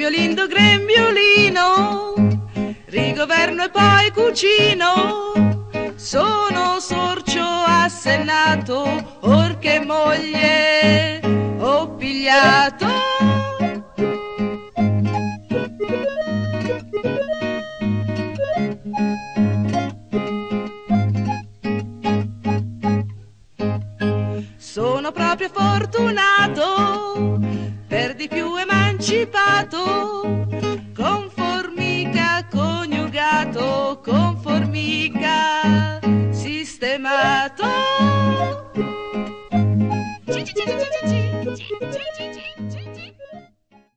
lindo grembiulino, rigoverno e poi cucino. Sono sorcio assennato, or che moglie ho pigliato. Sono proprio fortunato, per di più emancipato,